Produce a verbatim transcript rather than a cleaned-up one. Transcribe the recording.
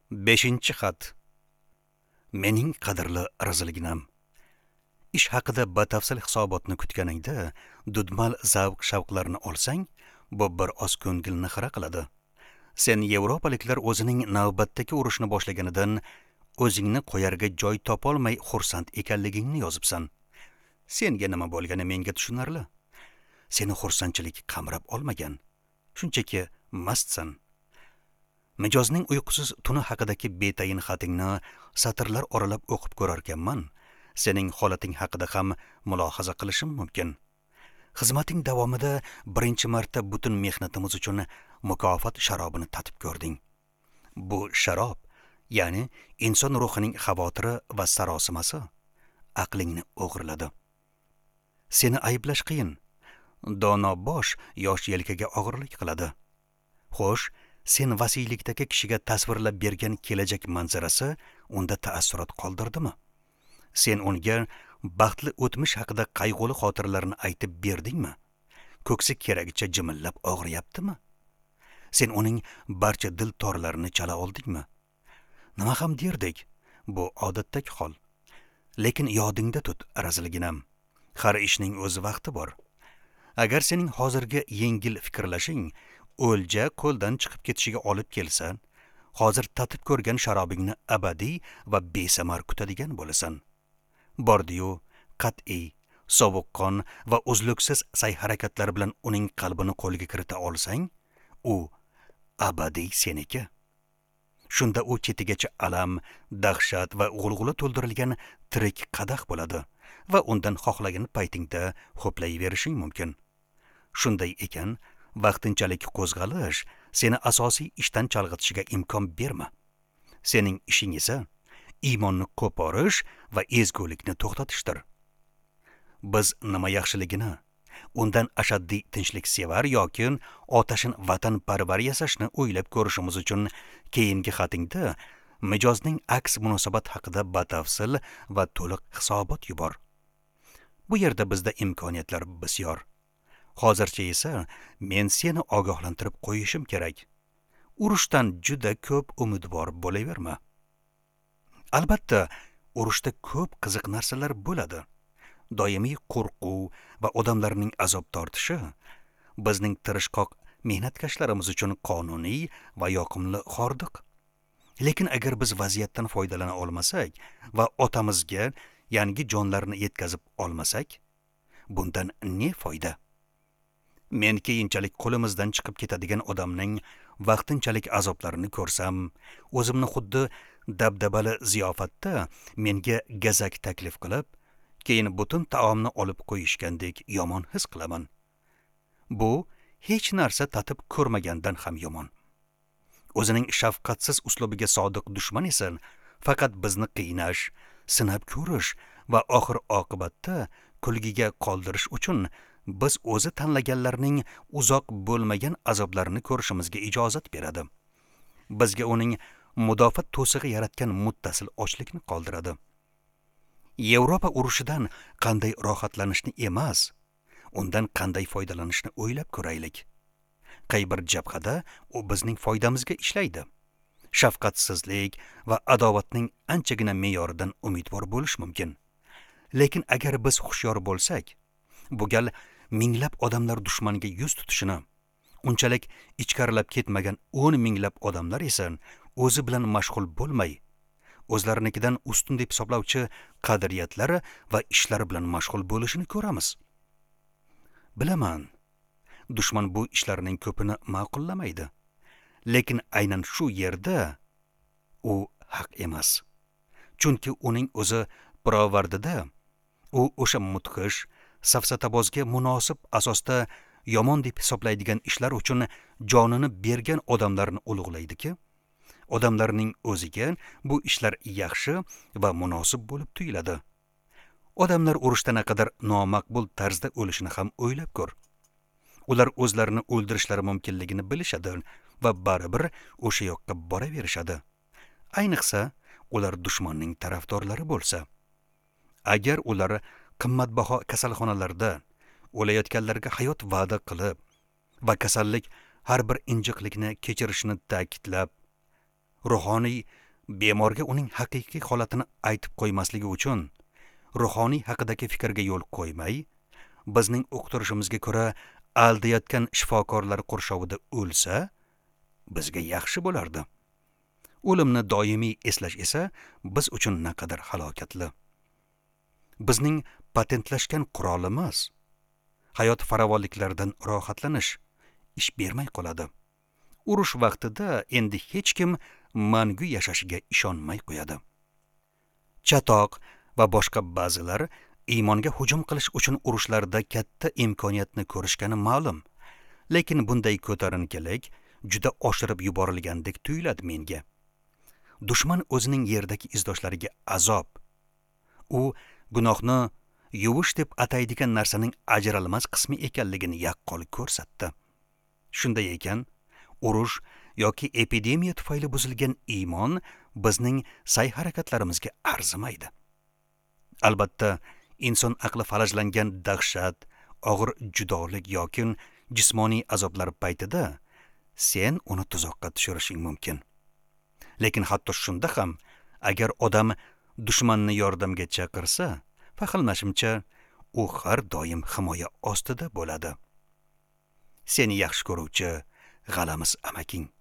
beshinchi xat. Mening qadrli razilginam. Ish haqida batafsil hisobotni kutganingda dudmal zavq-shavqlarni olsang, bu bir oz ko'ngilni xira qiladi. Sen yevropaliklar o'zining navbatdagi urushni boshlaganidan o'zingni qo'yarga joy topolmay xursand ekanligingni yozibsan. Senga nima bo'lgani menga tushunarli. Seni xursandchilik qamrab olmagan. Shunchaki mastsan. Mijozning uyqusiz tuni haqidagi betayin xatingni satrlar oralab o'qib ko'rarkanman. Sening holating haqida ham mulohaza qilishim mumkin. Xizmating davomida birinchi marta butun mehnatimiz uchun mukofot sharobini tatib ko'rding. Bu sharob, ya'ni inson ruhining xavotiri va sarosimasi aqlingni o'g'irladi. Seni ayblash qiyin. Dono bosh yosh yelkaga og'irlik qiladi. Xo'sh, sen vasiylikdagi kishiga tasvirlab bergan kelajak manzarasi unda ta'assurot qoldirdimi? Sen unga baxtli o'tmish haqida qayg'uli xotiralarini aytib berdingmi? Ko'ksi keragicha jimillab og'riyaptimi? Sen uning barcha dil torlarini chala oldingmi? Nima ham derdik? Bu odatdagi hol. Lekin yodingda tut, razilginam. Har ishning o'z vaqti bor. Agar sening hozirgi yengil fikrlashing o'lja qo'ldan chiqib ketishiga olib kelsa, hozir tatib ko'rgan sharobingni abadiy va besamar kutadigan bo'lasan. Bordiyu, qat'iy, sovuqqon va uzluksiz sa'y-harakatlar bilan uning qalbini qo'lga kirita olsang, u abadiy seniki. Shunda u chetigacha alam, dahshat va g'ulg'ula to'ldirilgan tirik qadah bo'ladi va undan xohlagan paytingda ho'playverishing mumkin. Shunday ekan, vaqtinchalik qo'zg'alish seni asosiy ishdan chalg'itishiga imkon berma. Sening ishing esa iymonni qo'porish va ezgulikni to'xtatishdir. Biz nima yaxshiligini, undan ashaddiy tinchliksevar yoki otashin vatanparvar yasashni o'ylab ko'rishimiz uchun keyingi xatingda mijozning aks munosabat haqida batafsil va to'liq hisobot yubor. Bu yerda bizda imkoniyatlar bisyor. Hozircha esa men seni ogohlantirib qo'yishim kerak. Urushdan juda ko'p umidvor bo'laverma. Albatta, urushda ko'p qiziq narsalar bo'ladi. Doimiy qo'rquv va odamlarning azob tortishi bizning tirishqoq mehnatkashlarimiz uchun qonuniy va yoqimli xordiq. Lekin agar biz vaziyatdan foydalana olmasak va otamizga yangi jonlarni yetkazib olmasak, bundan ne foyda? Men keyinchalik qo'limizdan chiqib ketadigan odamning vaqtinchalik azoblarini ko'rsam, o'zimni xuddi dabdabali ziyofatda menga gazak taklif qilib, keyin butun taomni olib qo'yishgandek yomon his qilaman. Bu hech narsa tatib ko'rmagandan ham yomon. O'zining shafqatsiz uslubiga sodiq dushman esa faqat bizni qiynash, sinab ko'rish va oxir oqibatda kulgiga qoldirish uchun biz o'zi tanlaganlarning uzoq bo'lmagan azoblarini ko'rishimizga ijozat beradi. Bizga uning mudofaa to'sig'i yaratgan muttasil ochlikni qoldiradi. Yevropa urushidan qanday rohatlanishni emas, undan qanday foydalanishni o'ylab ko'raylik. Qay bir jabhada u bizning foydamizga ishlaydi. Shafqatsizlik va adovatning anchagina me'yoridan umidvor bo'lish mumkin. Lekin agar biz hushyor bo'lsak, bu gal minglab odamlar dushmanga yuz tutishini, unchalik ichkarilab ketmagan o'n minglab odamlar esa o'zi bilan mashg'ul bo'lmay, o'zlarinikidan ustun deb hisoblovchi qadriyatlari va ishlari bilan mashg'ul bo'lishini ko'ramiz. Bilaman, dushman bu ishlarning ko'pini ma'qullamaydi. Lekin aynan shu yerda u haq emas. Chunki uning o'zi pirovardida u o'sha mudhish, safsatabozga munosib asosda yomon deb hisoblaydigan ishlar uchun jonini bergan odamlarni ulug'laydiki, odamlarning o'ziga bu ishlar yaxshi va munosib bo'lib tuyuladi. Odamlar urushda naqadar nomaqbul tarzda o'lishini ham o'ylab ko'r. Ular o'zlarini o'ldirishlari mumkinligini bilishadi va baribir o'sha yoqqa boraverishadi. Ayniqsa, ular dushmanning tarafdorlari bo'lsa. Agar ular qimmatbaho kasalxonalarda o'layotganlarga hayot va'da qilib va kasallik har bir injiqlikni kechirishni ta'kidlab ruhoniy bemorga uning haqiqiy holatini aytib qo'ymasligi uchun ruhoniy haqidagi fikrga yo'l qo'ymay, bizning uqtirishimizga ko'ra aldayotgan shifokorlar qurshovida o'lsa, bizga yaxshi bo'lardi. O'limni doimiy eslash esa biz uchun naqadar halokatli. Bizning patentlashgan qurolimiz hayot farovonliklaridan rohatlanish ish bermay qoladi. Urush vaqtida endi hech kim mangu yashashiga ishonmay qo'yadi. Chatoq va boshqa ba'zilar iymonga hujum qilish uchun urushlarda katta imkoniyatni ko'rishgani ma'lum, lekin bunday ko'tarinkilik juda oshirib yuborilgandek tuyuladi menga. Dushman o'zining yerdagi izdoshlariga azob, u gunohni yuvish deb ataydigan narsaning ajralmas qismi ekanligini yaqqol ko'rsatdi. Shunday ekan, urush yoki epidemiya tufayli buzilgan iymon bizning sa'y-harakatlarimizga arzimaydi. Albatta, inson aqli falajlangan dahshat, og'ir judolik yoki jismoniy azoblar paytida sen uni tuzoqqa tushirishing mumkin. Lekin hatto shunda ham, agar odam dushmanni yordamga chaqirsa, fahmlashimcha, u har doim himoya ostida bo'ladi. Seni yaxshi ko'ruvchi G'alamis amaking.